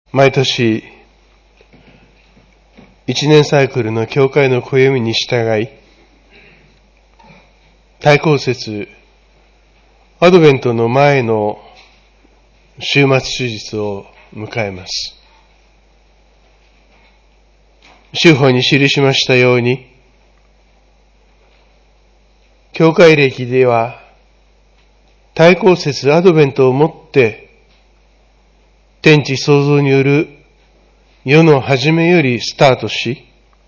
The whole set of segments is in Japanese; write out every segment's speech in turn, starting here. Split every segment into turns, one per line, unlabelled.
毎年、一年サイクルの教会の暦に従い、対抗節、アドベントの前の週末主日を迎えます。修法に記しましたように、教会歴では、対抗節アドベントをもって、天地創造による世の初めよりスタートし、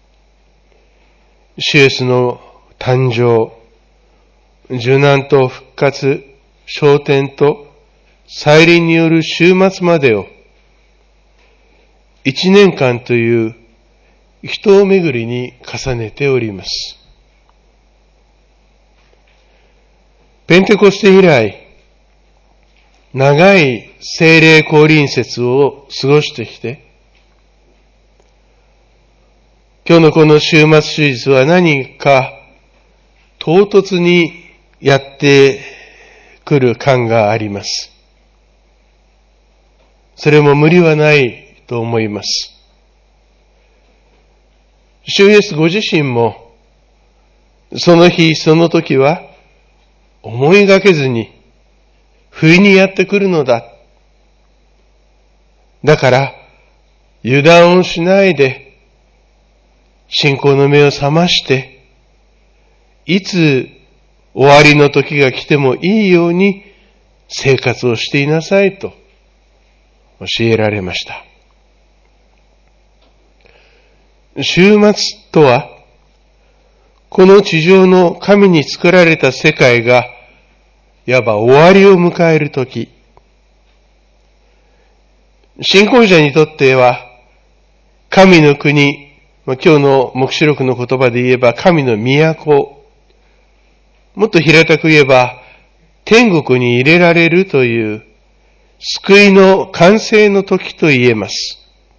主イエスの誕生、受難と復活、昇天と再臨による終末までを、一年間という人を巡りに重ねております。ペンテコステ以来、長い聖霊降臨節を過ごしてきて、今日のこの週末主日は何か唐突にやってくる感があります。それも無理はないと思います。主イエスご自身も、その日その時は思いがけずに不意にやってくるのだ。だから油断をしないで信仰の目を覚まして、いつ終わりの時が来てもいいように生活をしていなさいと教えられました。終末とは、この地上の神に作られた世界がいわば終わりを迎えるとき、信仰者にとっては、神の国、今日の黙示録の言葉で言えば神の都、もっと平たく言えば天国に入れられるという救いの完成の時と言えます。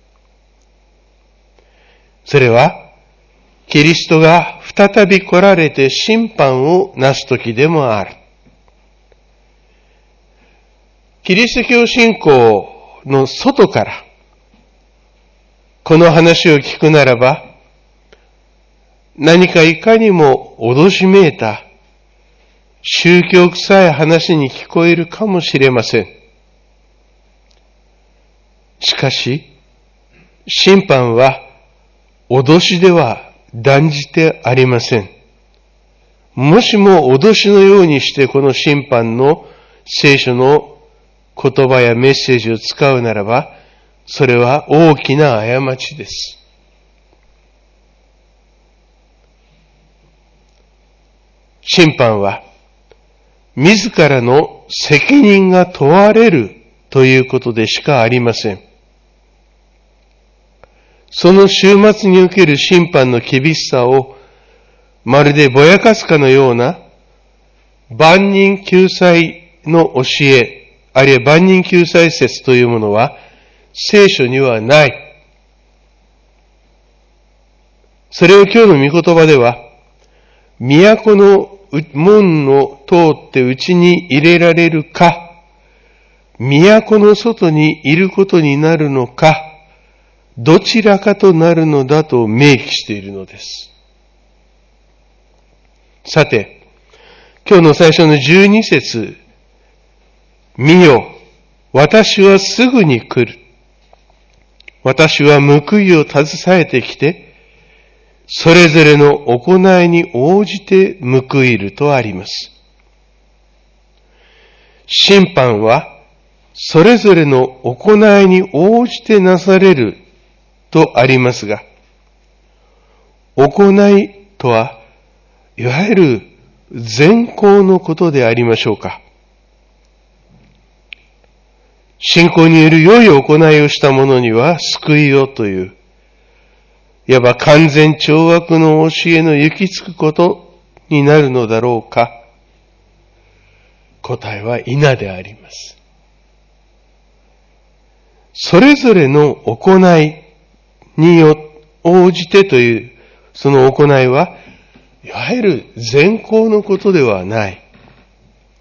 それはキリストが再び来られて審判をなす時でもある。キリスト教信仰の外からこの話を聞くならば、何かいかにも脅しめいた宗教臭い話に聞こえるかもしれません。しかし、審判は脅しでは断じてありません。もしも脅しのようにしてこの審判の聖書の言葉やメッセージを使うならば、それは大きな過ちです。審判は、自らの責任が問われるということでしかありません。その終末における審判の厳しさを、まるでぼやかすかのような万人救済の教え、あるいは万人救済説というものは聖書にはない。それを今日の御言葉では、都の門を通って内に入れられるか、都の外にいることになるのか、どちらかとなるのだと明記しているのです。さて、今日の最初の12節、見よ、私はすぐに来る。私は報いを携えてきて、それぞれの行いに応じて報いるとあります。審判は、それぞれの行いに応じてなされるとありますが、行いとは、いわゆる善行のことでありましょうか。信仰による良い行いをした者には救いをという、いわば完全懲悪の教えの行き着くことになるのだろうか。答えは否であります。それぞれの行いに応じてという、その行いは、いわゆる善行のことではない。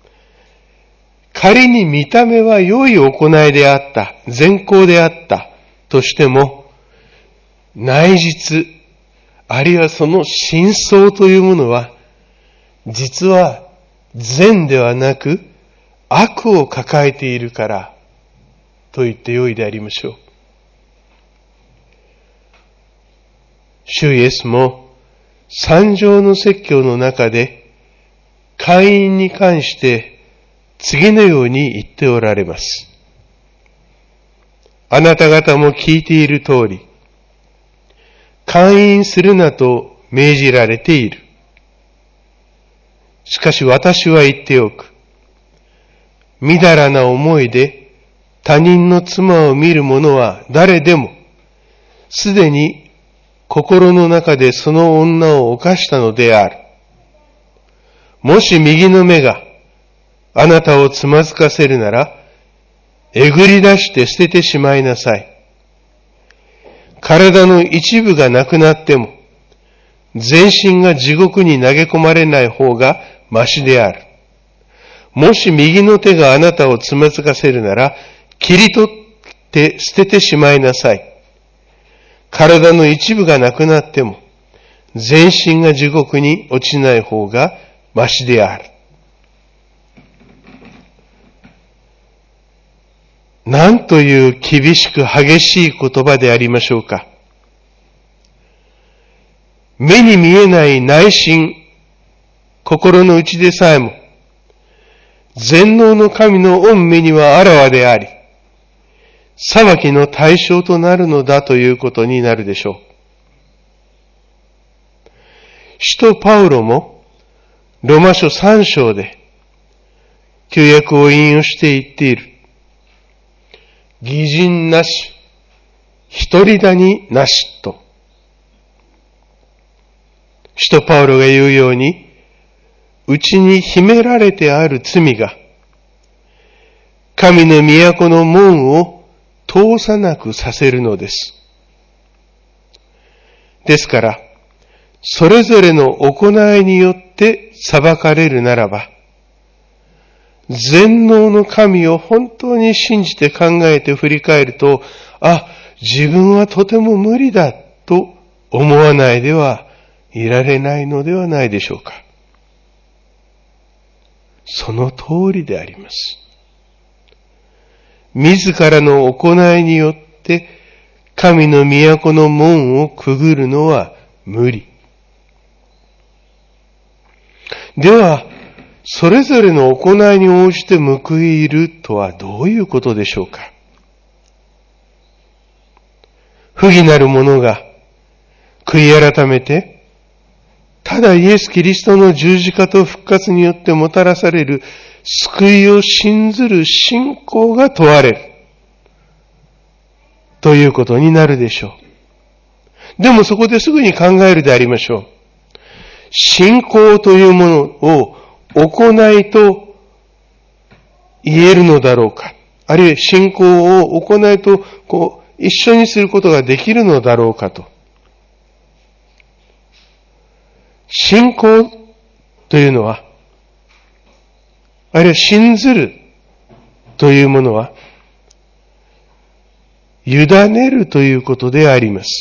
仮に見た目は良い行いであった、善行であったとしても、内実、あるいはその真相というものは、実は善ではなく悪を抱えているからと言ってよいでありましょう。主イエスも三条の説教の中で会員に関して次のように言っておられます。あなた方も聞いている通り、勧誘するなと命じられている。しかし私は言っておく。みだらな思いで他人の妻を見る者は誰でも、すでに心の中でその女を犯したのである。もし右の目があなたをつまずかせるなら、えぐり出して捨ててしまいなさい。体の一部がなくなっても、全身が地獄に投げ込まれない方がましである。もし右の手があなたをつまずかせるなら、切り取って捨ててしまいなさい。体の一部がなくなっても、全身が地獄に落ちない方がましである。なんという厳しく激しい言葉でありましょうか。目に見えない内心、心の内でさえも、全能の神の御目にはあらわであり、裁きの対象となるのだということになるでしょう。使徒パウロも、ロマ書3章で、旧約を引用して言っている。義人なし、一人谷なしと。使徒パウロが言うように、内に秘められてある罪が、神の都の門を通さなくさせるのです。ですから、それぞれの行いによって裁かれるならば、全能の神を本当に信じて考えて振り返ると、自分はとても無理だと思わないではいられないのではないでしょうか。その通りであります。自らの行いによって神の都の門をくぐるのは無理。では、それぞれの行いに応じて報いるとはどういうことでしょうか。不義なる者が悔い改めて、ただイエス・キリストの十字架と復活によってもたらされる救いを信ずる信仰が問われるということになるでしょう。でもそこですぐに考えるでありましょう。信仰というものを行いと言えるのだろうか。あるいは信仰を行いと一緒にすることができるのだろうかと。信仰というのは、あるいは信ずるというものは、委ねるということであります。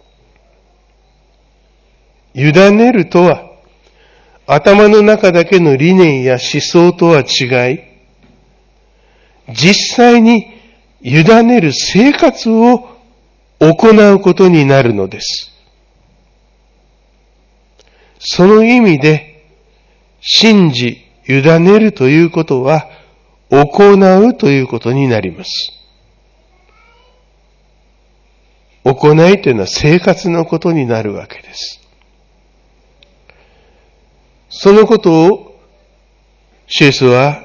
委ねるとは、頭の中だけの理念や思想とは違い、実際に委ねる生活を行うことになるのです。その意味で、信じ、委ねるということは、行うということになります。行いというのは生活のことになるわけです。そのことを、主イエスは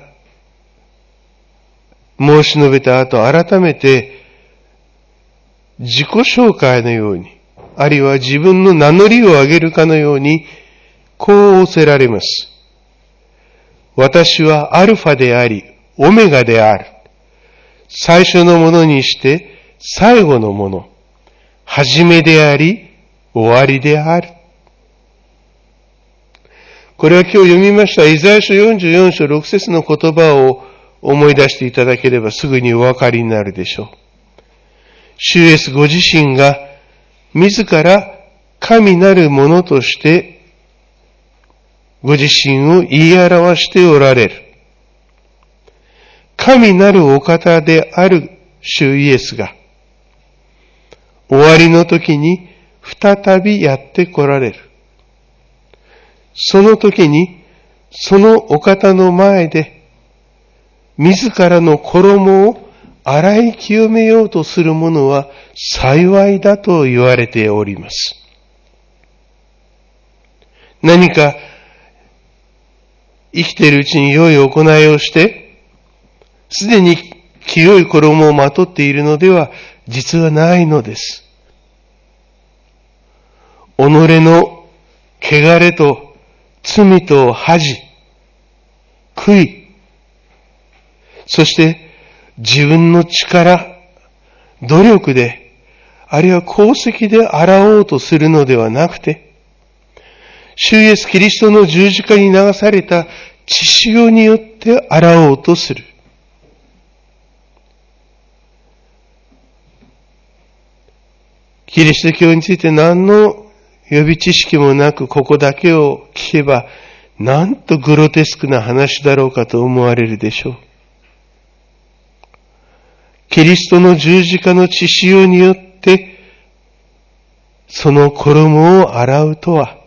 申し述べた後、改めて自己紹介のように、あるいは自分の名乗りを上げるかのように、こう仰せられます。私はアルファであり、オメガである。最初のものにして最後のもの。始めであり、終わりである。これは今日読みましたイザヤ書44章6節の言葉を思い出していただければすぐにお分かりになるでしょう。 主イエスご自身が自ら神なるものとしてご自身を言い表しておられる。神なるお方である主イエスが終わりの時に再びやって来られる。その時にそのお方の前で自らの衣を洗い清めようとする者は幸いだと言われております。何か生きているうちに良い行いをして、すでに清い衣をまとっているのでは実はないのです。己の汚れと罪と恥、悔い、そして自分の力、努力で、あるいは功績で洗おうとするのではなくて、主イエスキリストの十字架に流された血潮によって洗おうとする。キリスト教について何の予備知識もなくここだけを聞けば、なんとグロテスクな話だろうかと思われるでしょう。キリストの十字架の血潮によって、その衣を洗うとは、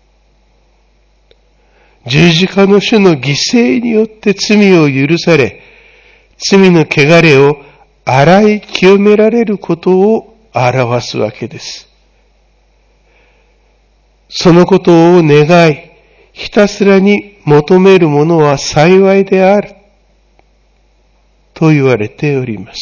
十字架の主の犠牲によって罪を許され、罪の汚れを洗い清められることを表すわけです。そのことを願い、ひたすらに求める者は幸いである、と言われております。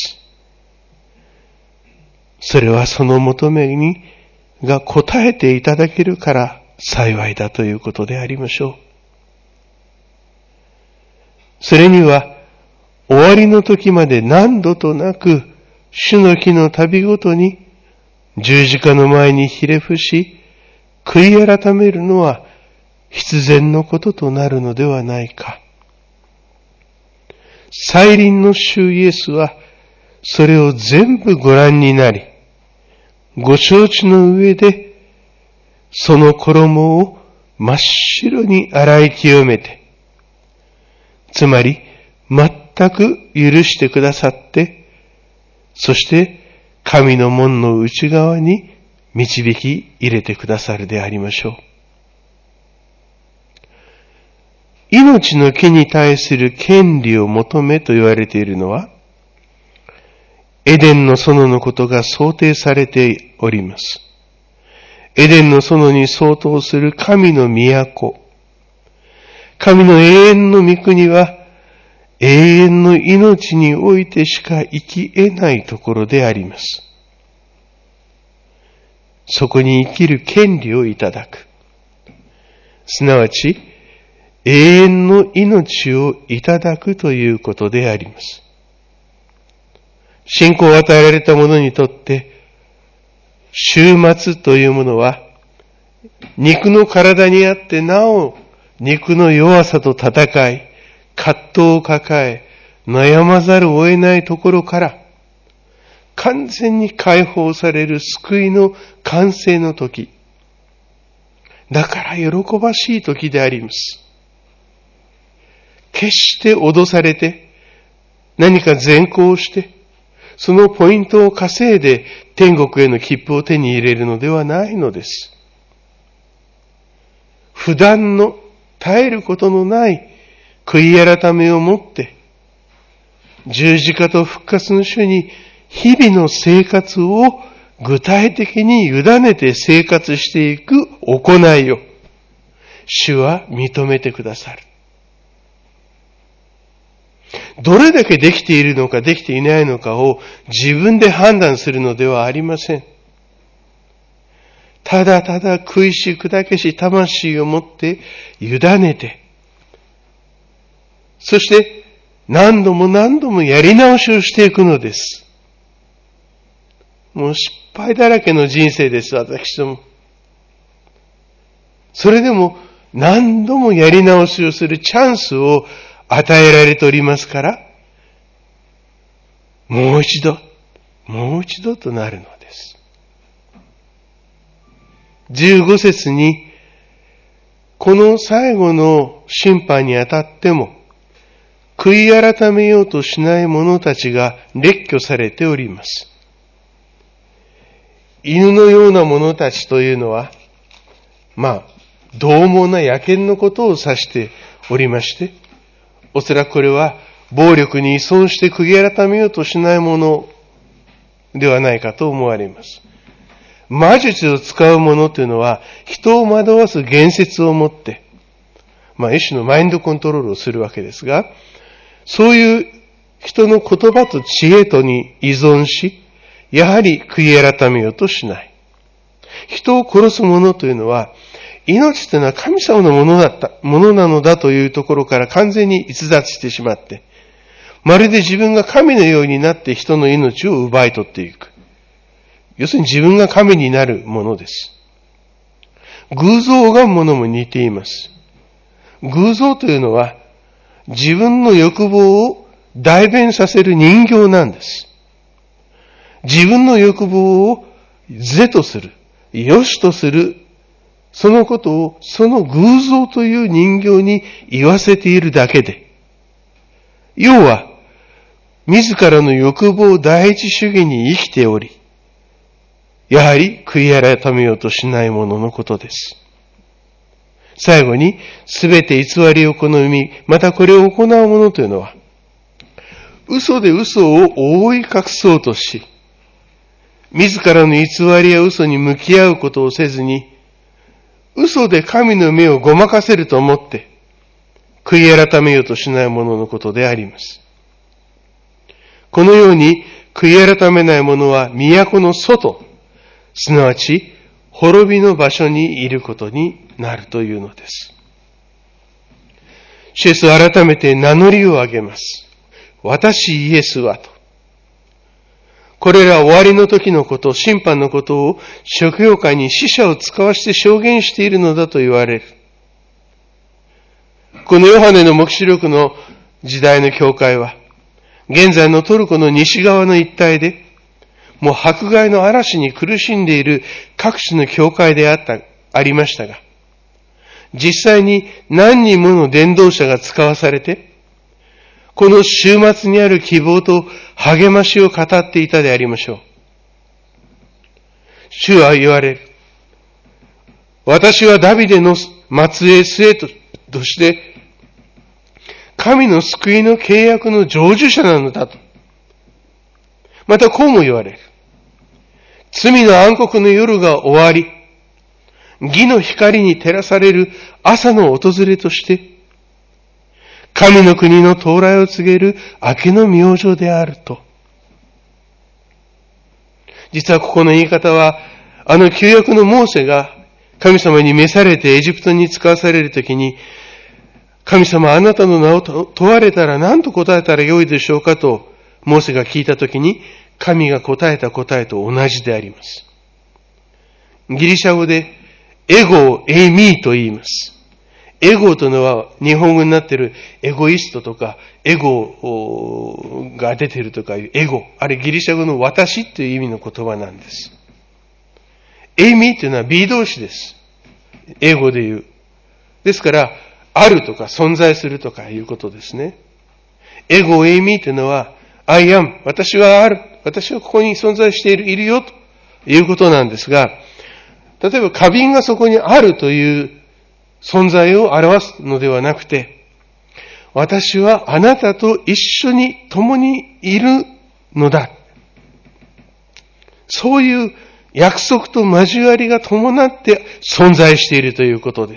それはその求めにが応えていただけるから幸いだということでありましょう。それには終わりの時まで何度となく主の日の旅ごとに十字架の前にひれ伏し悔い改めるのは必然のこととなるのではないか。再臨の主イエスはそれを全部ご覧になり、ご承知の上でその衣を真っ白に洗い清めて、つまり全く許してくださって、そして神の門の内側に導き入れてくださるでありましょう。命の木に対する権利を求めと言われているのは、エデンの園のことが想定されております。エデンの園に相当する神の都、神の永遠の御国は永遠の命においてしか生き得ないところであります。そこに生きる権利をいただく。すなわち、永遠の命をいただくということであります。信仰を与えられた者にとって、終末というものは、肉の体にあってなお、肉の弱さと戦い、葛藤を抱え、悩まざるを得ないところから、完全に解放される救いの完成の時、だから喜ばしい時であります。決して脅されて、何か善行をして、そのポイントを稼いで天国への切符を手に入れるのではないのです。普段の絶えることのない悔い改めをもって、十字架と復活の主に日々の生活を具体的に委ねて生活していく行いを主は認めてくださる。どれだけできているのかできていないのかを自分で判断するのではありません。ただただ食いし砕けし魂を持って委ねて、そして何度も何度もやり直しをしていくのです。もう失敗だらけの人生です、私ども。それでも何度もやり直しをするチャンスを与えられておりますから、もう一度、 もう一度となるのです。15節に、この最後の審判にあたっても、悔い改めようとしない者たちが列挙されております。犬のような者たちというのは、獰猛な野犬のことを指しておりまして、おそらくこれは暴力に依存して悔い改めようとしないものではないかと思われます。魔術を使う者というのは、人を惑わす言説を持って、一種のマインドコントロールをするわけですが、そういう人の言葉と知恵とに依存し、やはり悔い改めようとしない。人を殺す者というのは、命というのは神様のものなのだというところから完全に逸脱してしまって、まるで自分が神のようになって人の命を奪い取っていく。要するに自分が神になるものです。偶像を拝む者も似ています。偶像というのは自分の欲望を代弁させる人形なんです。自分の欲望を是とする、良しとする、そのことをその偶像という人形に言わせているだけで、要は自らの欲望第一主義に生きており、やはり悔い改めようとしないもののことです。最後に、すべて偽りを好み、またこれを行う者というのは、嘘で嘘を覆い隠そうとし、自らの偽りや嘘に向き合うことをせずに、嘘で神の目をごまかせると思って、悔い改めようとしない者のことであります。このように、悔い改めない者は都の外、すなわち、滅びの場所にいることになるというのです。主イエスは改めて名乗りを上げます。私イエスはと。これら終わりの時のこと、審判のことを職業界に死者を使わして証言しているのだと言われる。このヨハネの黙示録の時代の教会は、現在のトルコの西側の一帯で、もう迫害の嵐に苦しんでいる各地の教会でありましたが、実際に何人もの伝道者が使わされて、この終末にある希望と励ましを語っていたでありましょう。主は言われる。私はダビデの末裔として、神の救いの契約の成就者なのだと。またこうも言われる。罪の暗黒の夜が終わり、義の光に照らされる朝の訪れとして、神の国の到来を告げる明けの明星であると。実はここの言い方は、旧約のモーセが神様に召されてエジプトに使わされるときに、神様あなたの名を問われたら何と答えたらよいでしょうかと、モーセが聞いたときに、神が答えた答えと同じであります。ギリシャ語で、エゴ、エイミーと言います。エゴというのは日本語になっているエゴイストとか、エゴが出ているとかいうエゴ。あれギリシャ語の私という意味の言葉なんです。エイミーというのは B 動詞です。英語で言う。ですから、あるとか存在するとかいうことですね。エゴ、エイミーというのは、I am、私はある、私はここに存在しているよということなんですが、例えば花瓶がそこにあるという存在を表すのではなくて、私はあなたと一緒に共にいるのだ。そういう約束と交わりが伴って存在しているということです。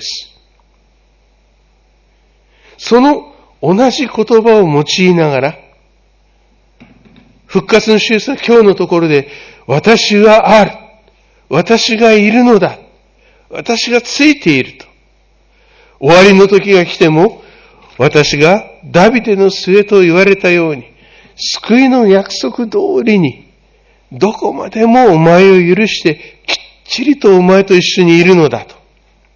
その同じ言葉を用いながら、復活の主イエスは今日のところで、私はある。私がいるのだ。私がついていると。終わりの時が来ても、私がダビデの末と言われたように、救いの約束通りに、どこまでもお前を許して、きっちりとお前と一緒にいるのだと。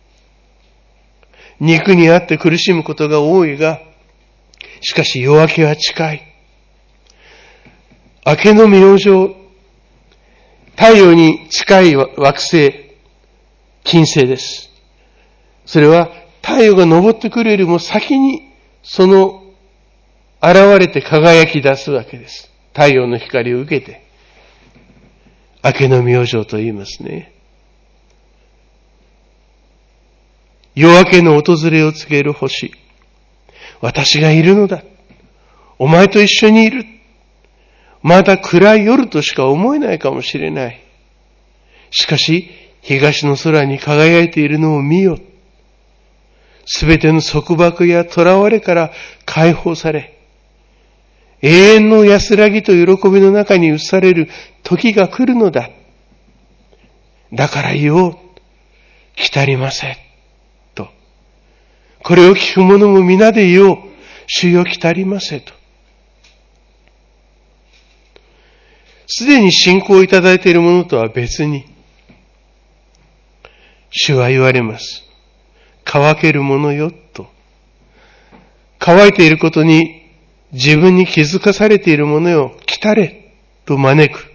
肉にあって苦しむことが多いが、しかし夜明けは近い。明けの明星、 太陽に近い惑星、金星です。それは太陽が昇ってくるよりも先に現れて輝き出すわけです。太陽の光を受けて。明けの明星と言いますね。夜明けの訪れを告げる星。私がいるのだ。お前と一緒にいる。まだ暗い夜としか思えないかもしれない。しかし、東の空に輝いているのを見よ。すべての束縛や囚われから解放され、永遠の安らぎと喜びの中に移される時が来るのだ。だから言おう。来たりませ。と。これを聞く者も皆で言おう。主よ来たりませ。と。すでに信仰をいただいているものとは別に、主は言われます。乾けるものよ、と。乾いていることに自分に気づかされているものよ、来たれ、と招く。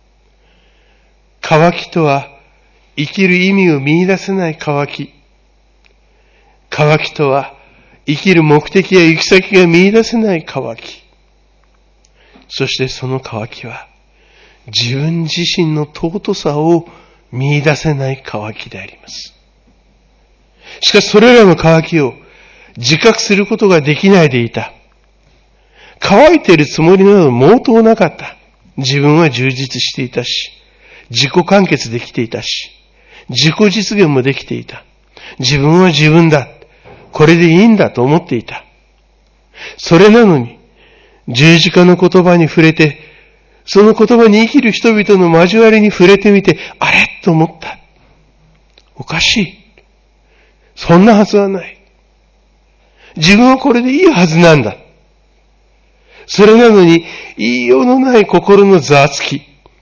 乾きとは、生きる意味を見出せない乾き。乾きとは、生きる目的や行き先が見出せない乾き。そしてその乾きは、自分自身の尊さを見出せない乾きであります。しかしそれらの乾きを自覚することができないでいた。乾いているつもりなど毛頭なかった。自分は充実していたし、自己完結できていたし、自己実現もできていた。自分は自分だ。これでいいんだと思っていた。それなのに、十字架の言葉に触れて、その言葉に生きる人々の交わりに触れてみて、あれと思った。おかしい。そんなはずはない。自分はこれでいいはずなんだ。それなのに、言いようのない心のざわつき。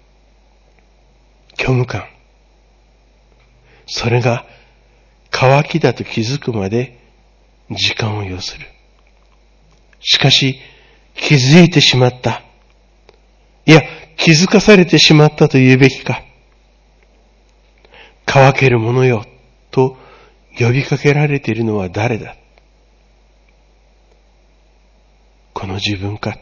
虚無感。それが乾きだと気づくまで時間を要する。しかし、気づいてしまった。いや、気づかされてしまったと言うべきか。乾けるものよ、と呼びかけられているのは誰だ？この自分か。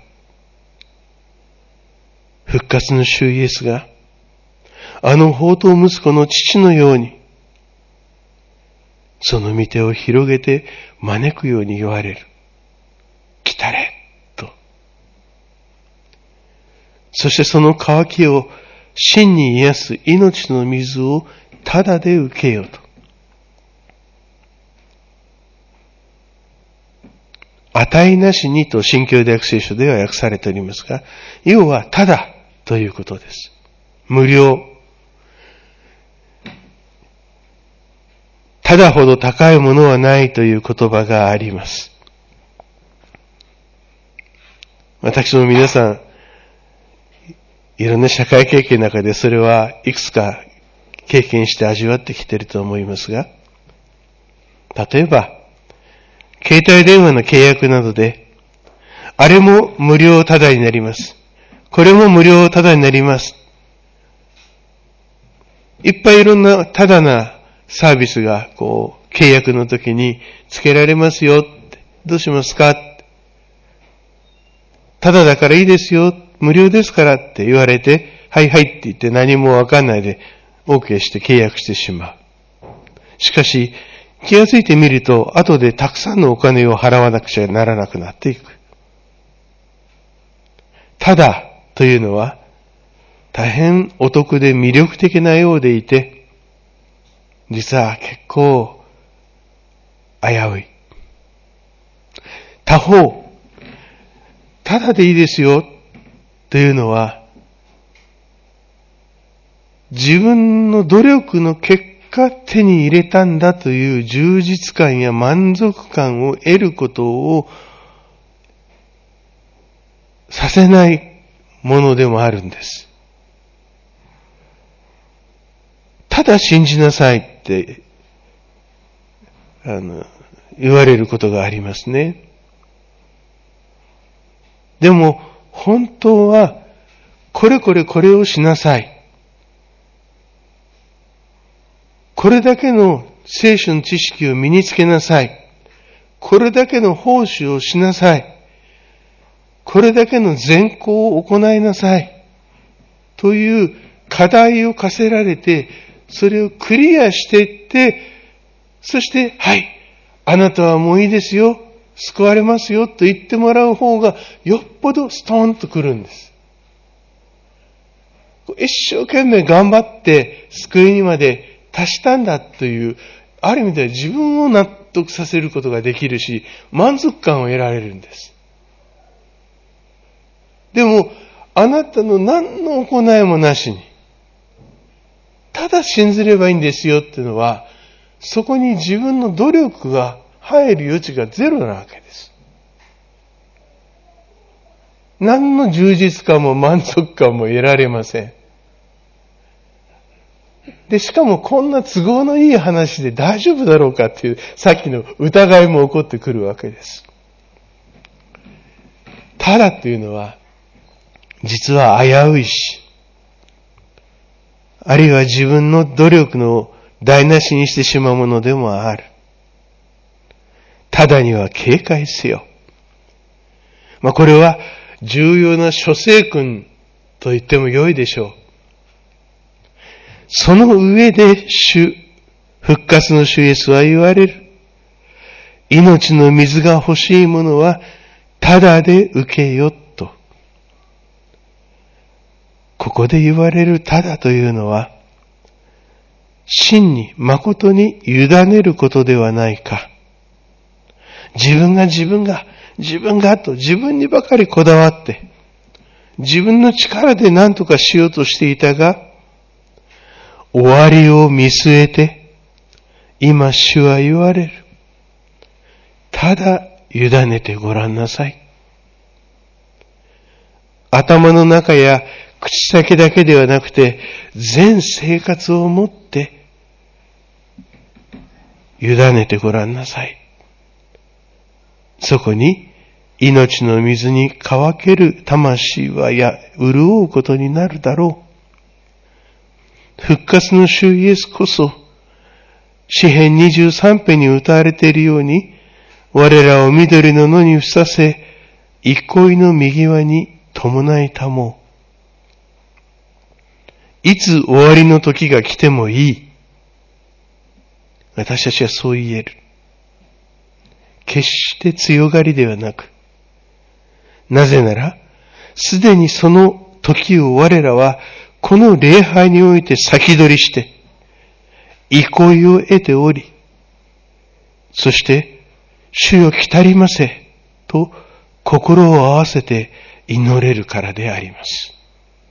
復活の主イエスが、あの放蕩息子の父のように、その御手を広げて招くように言われる。来たれ、と。そしてその渇きを真に癒す命の水をただで受けようと。値なしにと新教大学聖書では訳されておりますが、要はただということです。無料。ただほど高いものはないという言葉があります。私も皆さん、いろんな社会経験の中でそれはいくつか経験して味わってきていると思いますが、例えば、携帯電話の契約などで、あれも無料タダになります。これも無料タダになります。いっぱいいろんなタダなサービスが契約の時に付けられますよって。どうしますか？タダだからいいですよ。無料ですからって言われて、はいはいって言って何もわかんないで OK して契約してしまう。しかし、気がついてみると、後でたくさんのお金を払わなくちゃならなくなっていく。ただというのは、大変お得で魅力的なようでいて、実は結構危うい。他方、ただでいいですよというのは、自分の努力の結果手に入れたんだという充実感や満足感を得ることをさせないものでもあるんです。ただ信じなさいって言われることがありますね。でも本当はこれこれこれをしなさい。 これだけの聖書の知識を身につけなさい。これだけの奉仕をしなさい。これだけの善行を行いなさい。という課題を課せられて、それをクリアしていって、そして、はい、あなたはもういいですよ。救われますよと言ってもらう方がよっぽどストーンと来るんです。一生懸命頑張って救いにまで達したんだという、ある意味では自分を納得させることができるし、満足感を得られるんです。でも、あなたの何の行いもなしに、ただ信じればいいんですよっていうのは、そこに自分の努力が入る余地がゼロなわけです。何の充実感も満足感も得られません。で、しかもこんな都合のいい話で大丈夫だろうかっていう、さっきの疑いも起こってくるわけです。ただというのは、実は危ういし、あるいは自分の努力の台無しにしてしまうものでもある。ただには警戒せよ。これは重要な諸聖訓と言っても良いでしょう。その上で復活の主イエスは言われる。命の水が欲しい者はただで受けよと。ここで言われるただというのは、真に誠に委ねることではないか。自分がと自分にばかりこだわって、自分の力で何とかしようとしていたが、終わりを見据えて、今主は言われる。ただ委ねてごらんなさい。頭の中や口先だけではなくて、全生活をもって委ねてごらんなさい。そこに命の水に乾ける魂は潤うことになるだろう。復活の主イエスこそ、詩編23編に歌われているように、我らを緑の野にふさせ、憩いの右輪に伴いたもう。いつ終わりの時が来てもいい。私たちはそう言える。決して強がりではなく、なぜなら、すでにその時を我らは、この礼拝において先取りして、憩いを得ており、そして、主よ来たりませ、と心を合わせて祈れるからであります。